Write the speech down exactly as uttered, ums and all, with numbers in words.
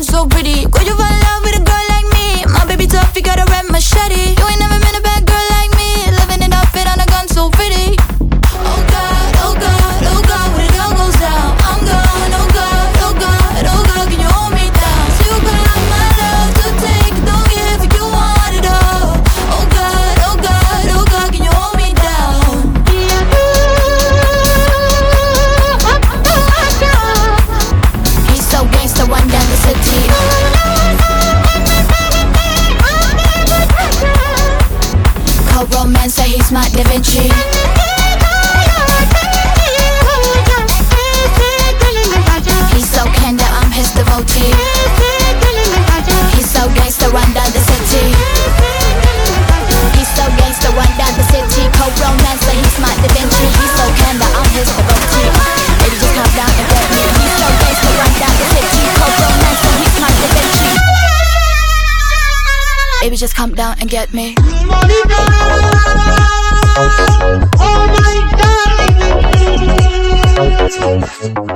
so pretty. Could you fall in love with a girl like me? My baby tough, you got a red machete. You ain't never been a bad girl like me. Living it up, fit on a gun so pretty. Oh God, oh God, oh God, when it all goes down, I'm gone. Oh God, oh God, oh God, can you hold me down? So you got my love to take, don't give, you want it all. Oh God, oh God, oh God, can you hold me down? He's so gangsta, one down the city. Cold romance, say he's my Da Vinci. He's so candid, I'm his devotee. He's so gangsta, run down the city. He's so gangsta, run down the city. Cold romance, say he's my Da Vinci. He's so candid, I'm his devotee. Baby, just come down and get me. He's so gangsta, run down the city. Cold romance, say he's my Da Vinci. Baby, just come down and get me. Oh my God.